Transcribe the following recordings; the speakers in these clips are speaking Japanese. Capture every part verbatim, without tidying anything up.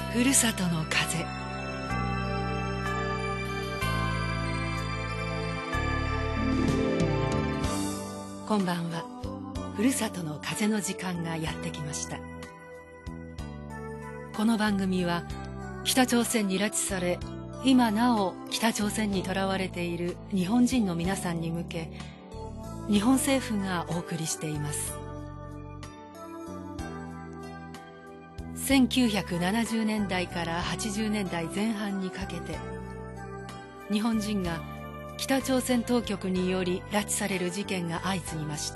ふるさとの風。こんばんは。ふるさとの風の時間がやってきました。この番組は北朝鮮に拉致され、今なお北朝鮮にとらわれている日本人の皆さんに向け、日本政府がお送りしています。せんきゅうひゃくななじゅうねんだいからはちじゅうねんだいぜん半にかけて、日本人が北朝鮮当局により拉致される事件が相次ぎました。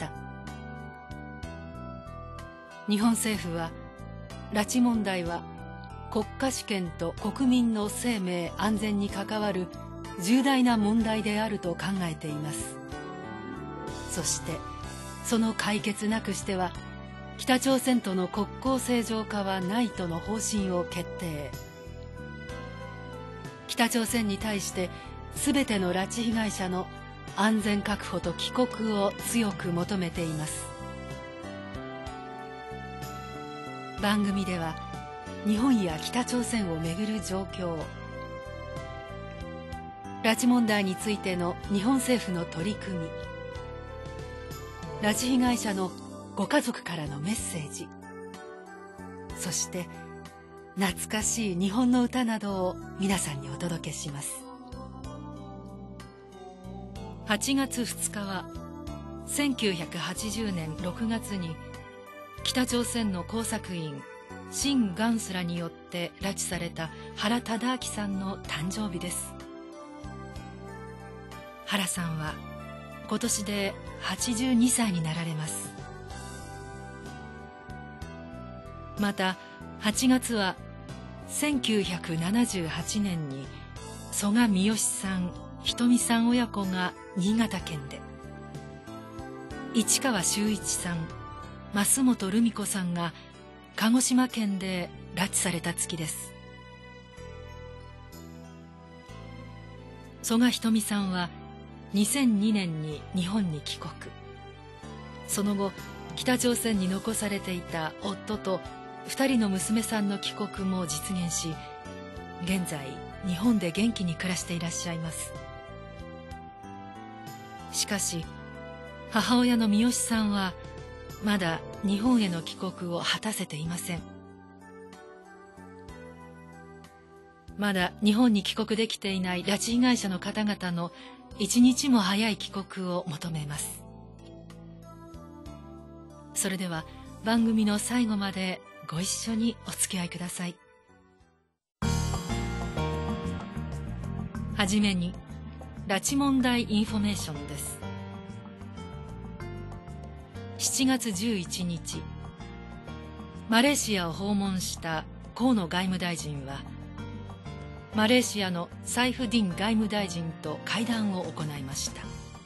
日本政府は、拉致問題は国家主権と国民の生命安全に関わる重大な問題であると考えています。そしてその解決なくしては北朝鮮との国交正常化はないとの方針を決定。北朝鮮に対して全ての拉致被害者の安全確保と帰国を強く求めています。番組では日本や北朝鮮をめぐる状況、拉致問題についての日本政府の取り組み、拉致被害者のご家族からのメッセージ、そして懐かしい日本の歌などを皆さんにお届けします。はちがつふつかはせんきゅうひゃくはちじゅうねんろくがつに北朝鮮の工作員辛元スらによって拉致された原敕晁さんの誕生日です。原さんは今年ではちじゅうにさいになられます。またはちがつはせんきゅうひゃくななじゅうはちねんに曽我ミヨシさん、ひとみさん親子が新潟県で、市川修一さん、増本留美子さんが鹿児島県で拉致された月です。曽我ひとみさんはにせんにねんに日本に帰国。その後北朝鮮に残されていた夫とふたりの娘さんの帰国も実現し、現在日本で元気に暮らしていらっしゃいます。しかし母親のミヨシさんはまだ日本への帰国を果たせていません。まだ日本に帰国できていない拉致被害者の方々の一日も早い帰国を求めます。それでは番組の最後までご一緒にお付き合いください。はじめに拉致問題インフォメーションです。しちがつじゅういちにち、マレーシアを訪問した河野外務大臣は、マレーシアのサイフディン外務大臣と会談を行いました。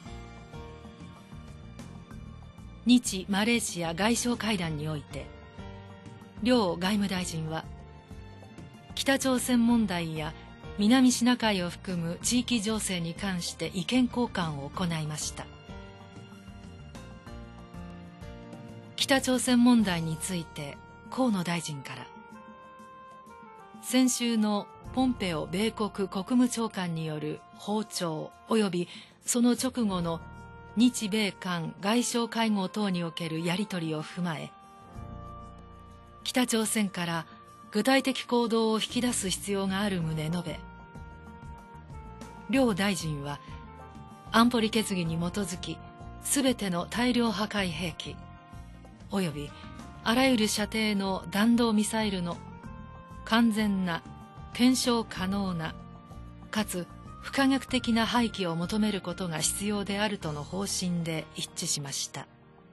日マレーシア外相会談において、両外務大臣は、北朝鮮問題や南シナ海を含む地域情勢に関して意見交換を行いました。北朝鮮問題について河野大臣から、先週のポンペオ米国国務長官による訪朝及びその直後の日米韓外相会合等におけるやり取りを踏まえ、北朝鮮から具体的行動を引き出す必要がある旨述べ、両大臣は安保理決議に基づきすべての大量破壊兵器およびあらゆる射程の弾道ミサイルの完全な検証可能なかつ不可逆的な廃棄を求めることが必要であるとの方針で一致しました。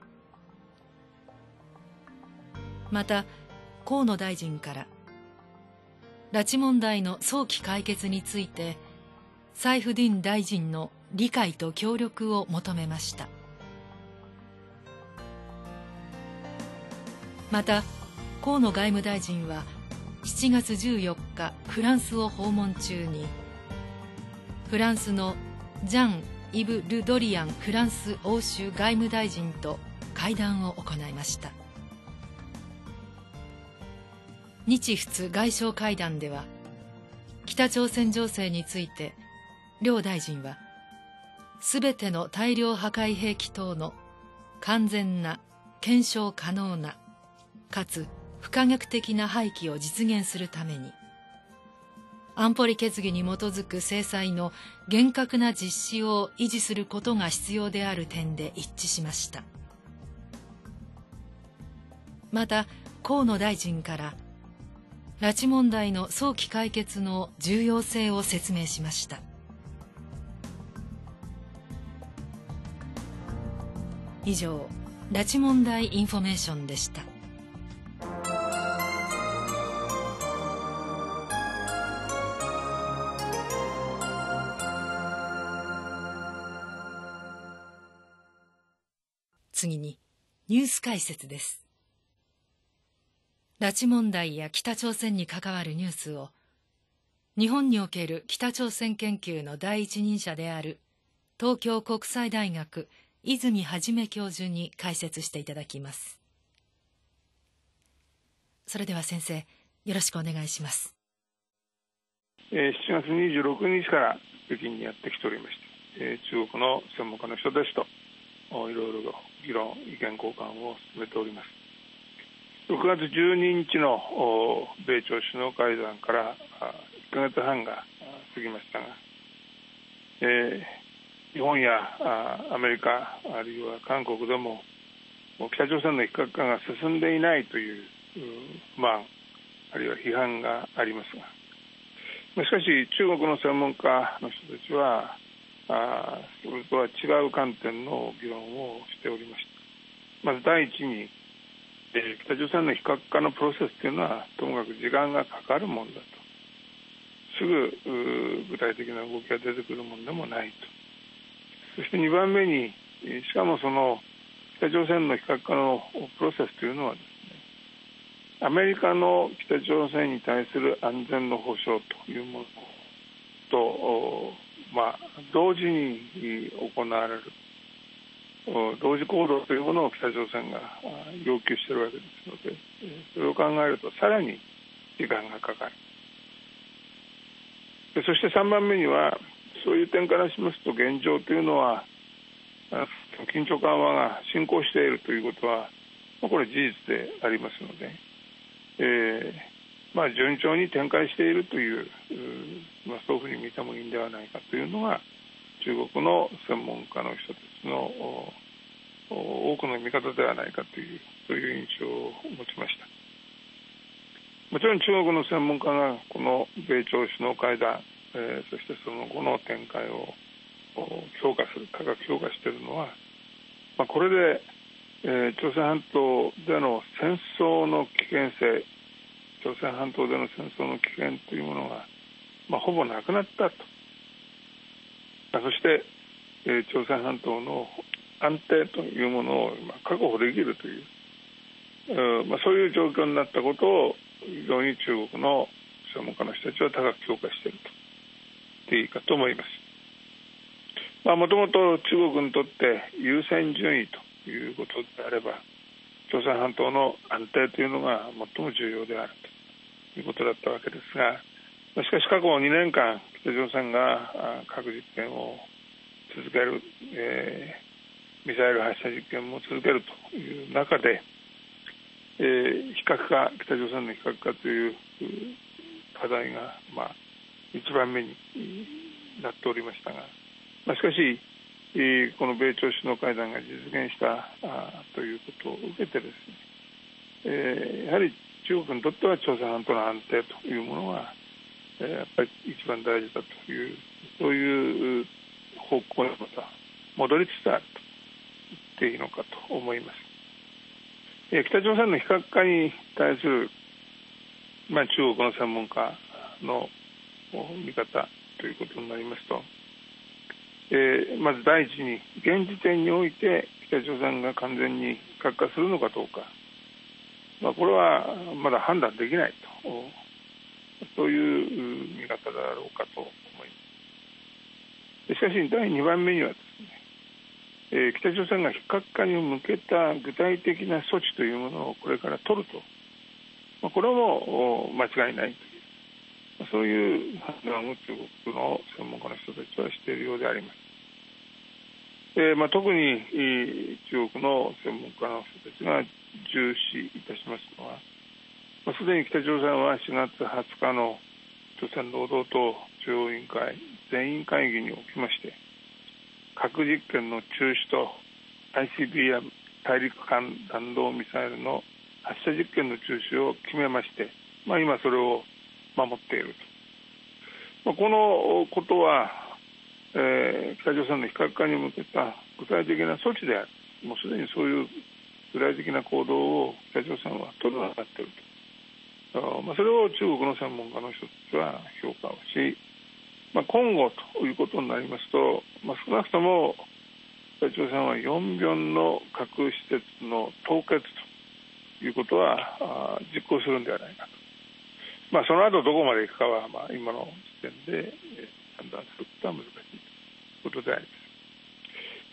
また河野大臣から拉致問題の早期解決についてサイフディン大臣の理解と協力を求めました。また河野外務大臣はしちがつじゅうよっかフランスを訪問中に、フランスのジャン・イブ・ル・ドリアンフランス欧州外務大臣と会談を行いました。 日仏外相会談では、北朝鮮情勢について両大臣は、すべての大量破壊兵器等の完全な検証可能なかつ不可逆的な廃棄を実現するために、安保理決議に基づく制裁の厳格な実施を維持することが必要である点で一致しました。また、河野大臣から拉致問題の早期解決の重要性を説明しました。以上、拉致問題インフォメーションでした。次にニュース解説です。拉致問題や北朝鮮に関わるニュースを日本における北朝鮮研究の第一人者である東京国際大学泉元教授に解説していただきます。それでは先生、よろしくお願いします。 しちがつにじゅうろくにちから北京にやってきておりまして、中国の専門家の人たちといろいろ議論、意見交換を進めております。ろくがつじゅうににちの米朝首脳会談からいっかげつはんが過ぎましたが、えー、日本やアメリカ、あるいは韓国でも北朝鮮の非核化が進んでいないという不満、あるいは批判がありますが、しかし中国の専門家の人たちはあそれとは違う観点の議論をしておりました。まず第一に、えー、北朝鮮の非核化のプロセスというのはともかく時間がかかるものだと、すぐ具体的な動きが出てくるものでもないと。そしてにばんめに、しかもその北朝鮮の非核化のプロセスというのはですね、アメリカの北朝鮮に対する安全の保障というものと、まあ、同時に行われる同時行動というものを北朝鮮が要求しているわけですので、それを考えるとさらに時間がかかる。でそしてさんばんめには、そういう点からしますと、現状というのは緊張緩和が進行しているということは、これ事実でありますので、えーまあ、順調に展開しているという、まあ、そういうふうに見てもいいんではないかというのが中国の専門家の人たちの多くの見方ではないかというそういう印象を持ちました。もちろん中国の専門家がこの米朝首脳会談、えー、そしてその後の展開を評価する、高く評価しているのは、まあ、これで、えー、朝鮮半島での戦争の危険性、朝鮮半島での戦争の危険というものが、まあ、ほぼなくなったと。そして、えー、朝鮮半島の安定というものを、まあ、確保できるという、えーまあ、そういう状況になったことを非常に中国の専門家の人たちは高く評価していると言っていいかと思います。もともと中国にとって優先順位ということであれば、朝鮮半島の安定というのが最も重要であるということだったわけですが、しかし過去にねんかん北朝鮮が核実験を続ける、えー、ミサイル発射実験も続けるという中で、えー、非核化、北朝鮮の非核化という課題が、まあ、一番目になっておりましたが、まあ、しかし、えー、この米朝首脳会談が実現したあということを受けてですね、えー、やはり中国にとっては朝鮮半島の安定というものが、えー、やっぱり一番大事だという、そういう方向にまた戻りつつあると言っていいのかと思います。えー、北朝鮮の非核化に対する、まあ、中国の専門家の見方ということになりますと、えー、まず第一に、現時点において北朝鮮が完全に非核化するのかどうか、まあ、これはまだ判断できないと、そういう見方だろうかと思います。しかしだいにばんめにはですね、えー、北朝鮮が非核化に向けた具体的な措置というものをこれから取るとまあ、これも間違いないという、そういう判断を中国の専門家の人たちはしているようであります。えーまあ、特に中国の専門家の人たちが重視いたしますのは、まあ、すでに北朝鮮はしがつはつかの朝鮮労働党中央委員会全員会議におきまして、核実験の中止と アイシービーエム 大陸間弾道ミサイルの発射実験の中止を決めまして、まあ、今それを守っていると、まあ、このことは、えー、北朝鮮の非核化に向けた具体的な措置である。もうすでにそういう具体的な行動を北朝鮮は取るようになっていると、まあ、それを中国の専門家の人たちは評価をし、まあ、今後ということになりますと、まあ、少なくとも北朝鮮はよんびょんの核施設の凍結ということは実行するんではないかと、まあ、その後どこまでいくかは、まあ、今の時点で判断することは難しいということであります。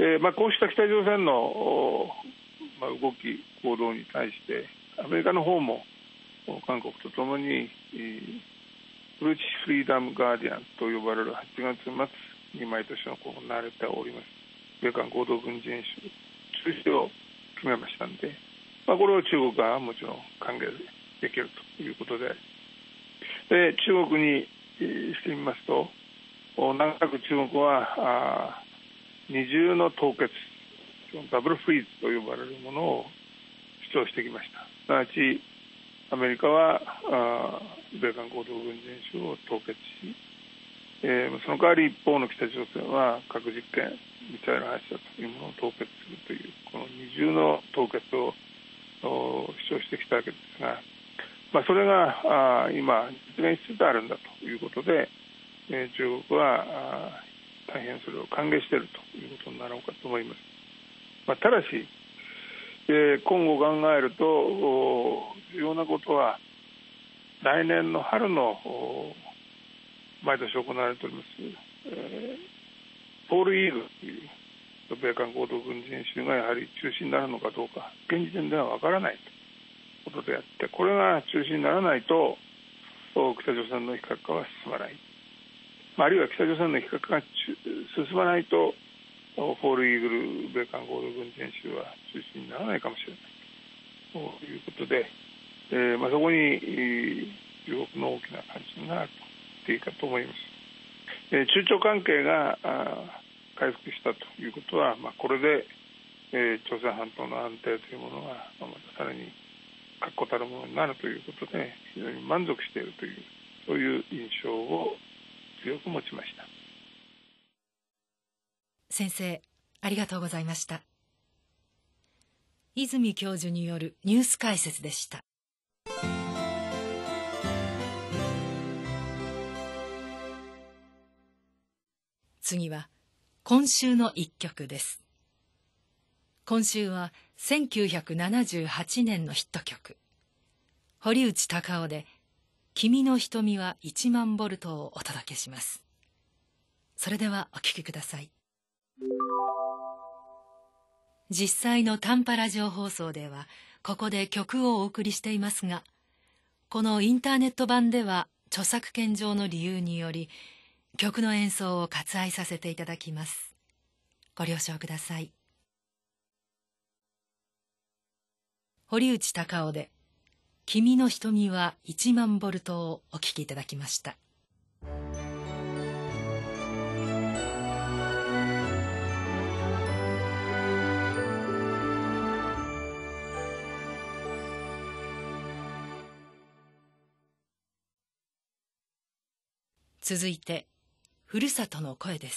えーまあ、こうした北朝鮮の、まあ、動き行動に対してアメリカの方も韓国とともにブルーチフリーダムガーディアンと呼ばれるはちがつまつに毎年行われております米韓合同軍事演習中止を決めましたので、まあ、これを中国はもちろん歓迎できるということであり、で中国にしてみますと、長らく中国は二重の凍結、ダブルフリーズと呼ばれるものを主張してきました。すなわちアメリカは米韓合同軍事演習を凍結し、えー、その代わり一方の北朝鮮は核実験、ミサイル発射というものを凍結するという、この二重の凍結を主張してきたわけですが、まあ、それが今実現しつつあるんだということで、えー、中国は大変それを歓迎しているということになろうかと思います。まあ、ただし、えー、今後考えると重要なことは、来年の春の毎年行われております、えー、ポールイーグルという米韓合同軍事演習がやはり中止になるのかどうか、現時点では分からないということであって、これが中止にならないと北朝鮮の非核化は進まない、あるいは北朝鮮の非核化が進まないとポールイーグル米韓合同軍事演習は中止にならないかもしれないということで、えーまあ、そこに中国の大きな関心があると言っていいかと思います。えー、中朝関係が回復したということは、まあ、これで、えー、朝鮮半島の安定というものが、まあ、またさらに確固たるものになるということで非常に満足しているという、そういう印象を強く持ちました。 先生、ありがとうございました。泉教授によるニュース解説でした。次は今週の一曲です。今週はせんきゅうひゃくななじゅうはちねんのヒット曲、堀内孝雄で君の瞳はいちまんボルトをお届けします。それではお聴きください。実際の短波ラジオ放送ではここで曲をお送りしていますが、このインターネット版では著作権上の理由により曲の演奏を割愛させていただきます。ご了承ください。堀内孝雄で君の瞳はいちまんボルトをお聴きいただきました。続いてふるさとの声です。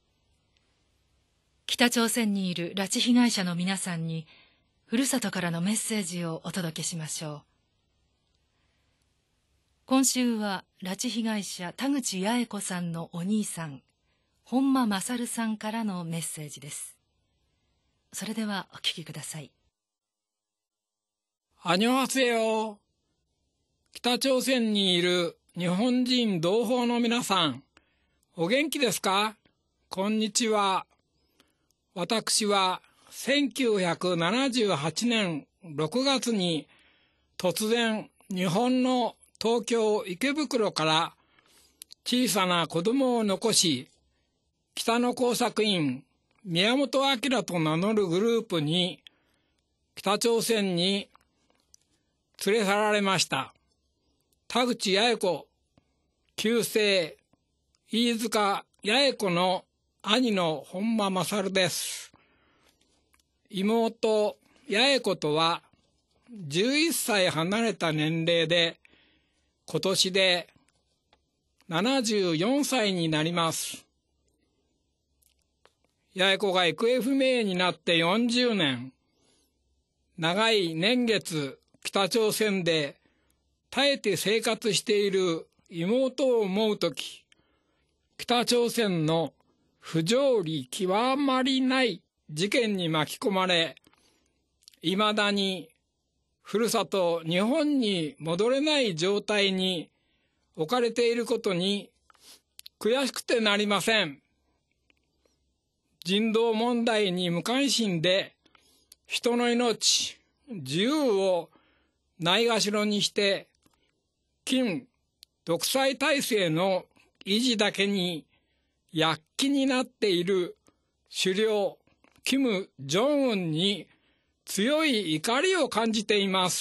北朝鮮にいる拉致被害者の皆さんにふるさとからのメッセージをお届けしましょう。今週は拉致被害者田口八重子さんのお兄さん本間勝さんからのメッセージです。それではお聞きください。 アニョハセヨ。北朝鮮にいる日本人同胞の皆さん、お元気ですか？こんにちは。私はせんきゅうひゃくななじゅうはちねんろくがつに突然日本の東京池袋から小さな子供を残し、北野工作員宮本明と名乗るグループに北朝鮮に連れ去られました。田口八重子旧姓飯塚八重子の兄の本間勝です。妹八重子とはじゅういっさい離れた年齢で、今年でななじゅうよんさいになります。八重子が行方不明になってよんじゅうねん。長い年月、北朝鮮で耐えて生活している妹を思うとき、北朝鮮の不条理極まりない事件に巻き込まれ、いまだにふるさと日本に戻れない状態に置かれていることに悔しくてなりません。人道問題に無関心で人の命、自由をないがしろにして金独裁体制の維持だけに躍起になっている首領キム・ジョンウンに強い怒りを感じています。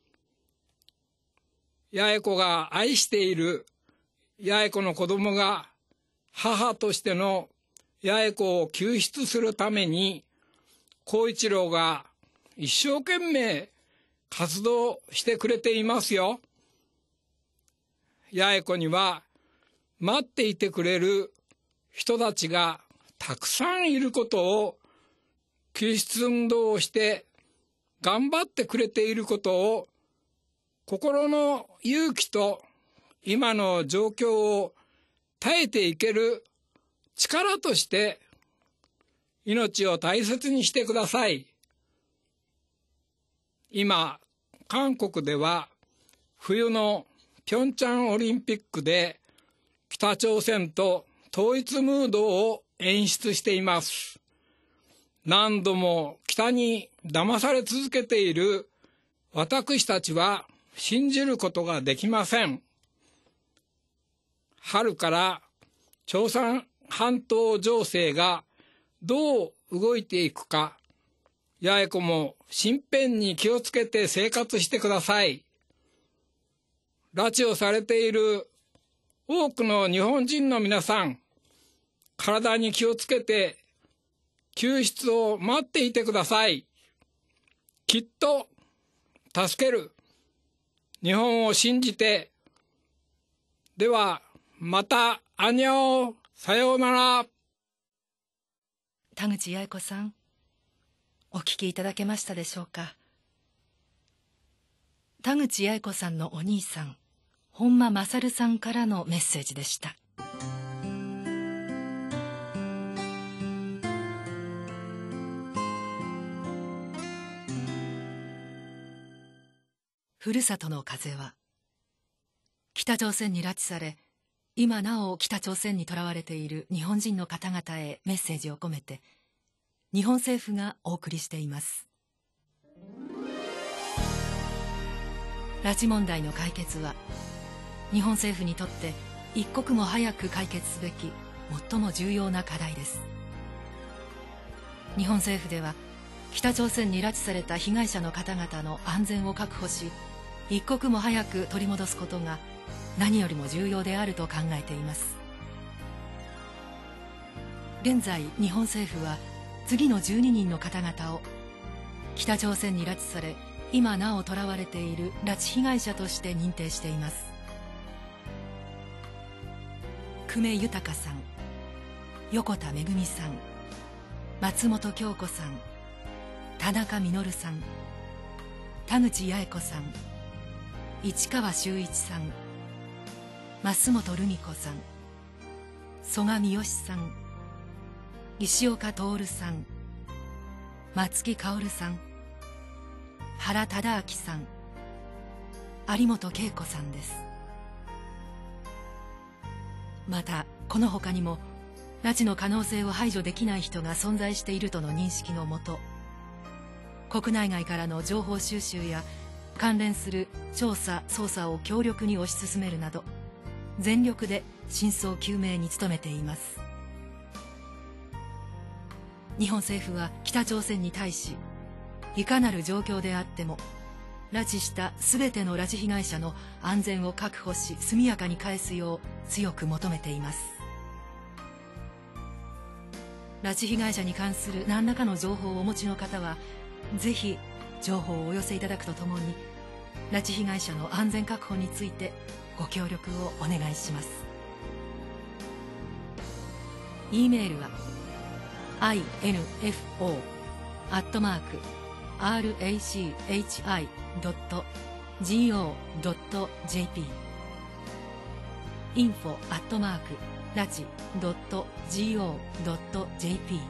八重子が愛している八重子の子供が母としての八重子を救出するために耕一郎が一生懸命活動してくれていますよ。八重子には待っていてくれる人たちがたくさんいることを、救出運動をして頑張ってくれていることを、心の勇気と今の状況を耐えていける力として命を大切にしてください。今、韓国では冬のピョンチャンオリンピックで北朝鮮と統一ムードを演出しています。何度も北に騙され続けている私たちは信じることができません。春から朝鮮半島情勢がどう動いていくか、八重子も身辺に気をつけて生活してください。拉致をされている多くの日本人の皆さん、体に気をつけて救出を待っていてください。きっと助ける。日本を信じて。ではまた、アンニョン、さようなら。 田口八重子さん、お聞きいただけましたでしょうか。田口八重子さんのお兄さん、本間勝さんからのメッセージでした。ふるさとの風は、北朝鮮に拉致され、今なお北朝鮮にとらわれている日本人の方々へメッセージを込めて、日本政府がお送りしています。拉致問題の解決は、日本政府にとって一刻も早く解決すべき最も重要な課題です。日本政府では、北朝鮮に拉致された被害者の方々の安全を確保し、一刻も早く取り戻すことが何よりも重要であると考えています。現在、日本政府は次のじゅうににんの方々を北朝鮮に拉致され、今なお囚われている拉致被害者として認定しています。久米豊さん、横田めぐみさん、松本京子さん、田中実さん、田口八重子さん、市川修一さん、増本留美子さん、曽我三好さん、石岡徹さん、松木薫さん、原忠明さん、有本恵子さんです。またこの他にも拉致の可能性を排除できない人が存在しているとの認識のもと、国内外からの情報収集や関連する調査・捜査を強力に推し進めるなど、全力で真相究明に努めています。日本政府は北朝鮮に対し、いかなる状況であっても拉致したすべての拉致被害者の安全を確保し、速やかに返すよう強く求めています。拉致被害者に関する何らかの情報をお持ちの方は、ぜひ情報をお寄せいただくとともに、拉致被害者の安全確保についてご協力をお願いします。 E メールは アイエヌエフオー アットマーク アールエーシーエイチアイ ドット ジーオー ドット ジェーピー インフォ アットマーク ラチ ドット ジーオー ドット ジェーピー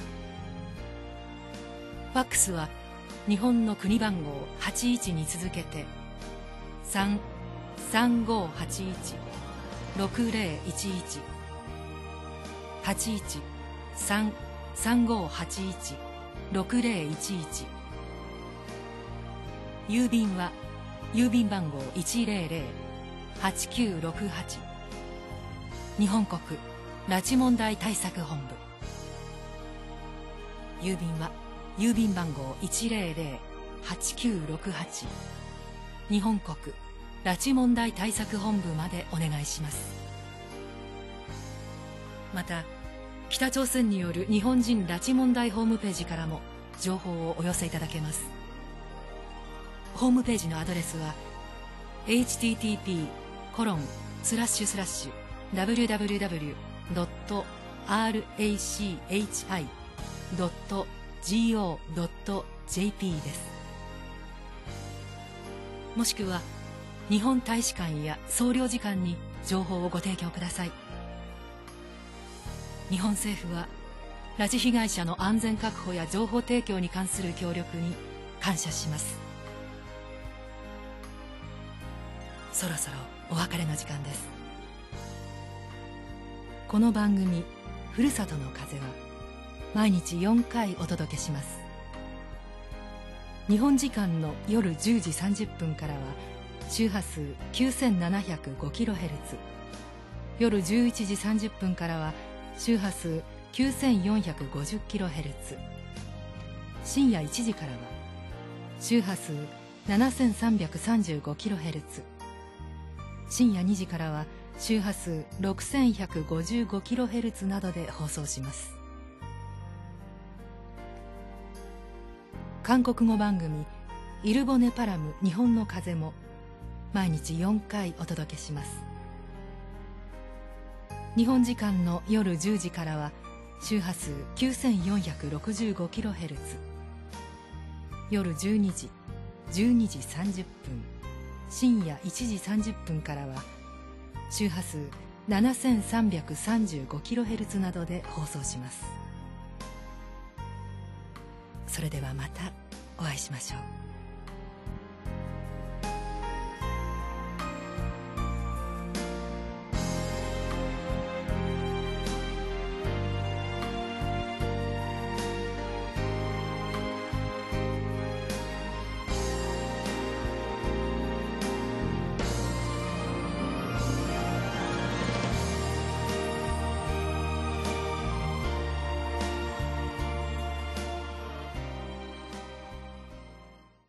ファックスは日本の国番号はちいちに続けて さんさんごはちいちろくぜろいちいち はちいち さんさんごはちいちろくぜろいちいち、郵便は郵便番号 いちぜろぜろはちきゅうろくはち、日本国拉致問題対策本部。郵便は郵便番号 いちぜろぜろはちきゅうろくはち、日本国拉致問題対策本部までお願いします。また、北朝鮮による日本人拉致問題ホームページからも情報をお寄せいただけます。ホームページのアドレスは エイチティーティーピーコロンスラッシュスラッシュダブリューダブリューダブリュードットアールエーシーエイチアイドットジーオードットジェーピー です。もしくは日本大使館や総領事館に情報をご提供ください。日本政府は拉致被害者の安全確保や情報提供に関する協力に感謝します。そろそろお別れの時間です。この番組「ふるさとの風」は毎日よんかいお届けします。日本時間の夜じゅうじさんじゅっぷんからは周波数 きゅうせんななひゃくごキロヘルツ、 夜じゅういちじさんじゅっぷんからは周波数 きゅうせんよんひゃくごじゅっキロヘルツ、 深夜いちじからは周波数 ななせんさんびゃくさんじゅうごキロヘルツ、 深夜にじからは周波数 ろくせんひゃくごじゅうごキロヘルツ などで放送します。韓国語番組「イルボネパラム日本の風」も毎日よんかいお届けします。日本時間の夜じゅうじからは周波数 きゅうせんよんひゃくろくじゅうごキロヘルツ、 夜じゅうにじ、じゅうにじさんじゅっぷん、深夜いちじさんじゅっぷんからは周波数 ななせんさんびゃくさんじゅうごキロヘルツ などで放送します。それではまたお会いしましょう。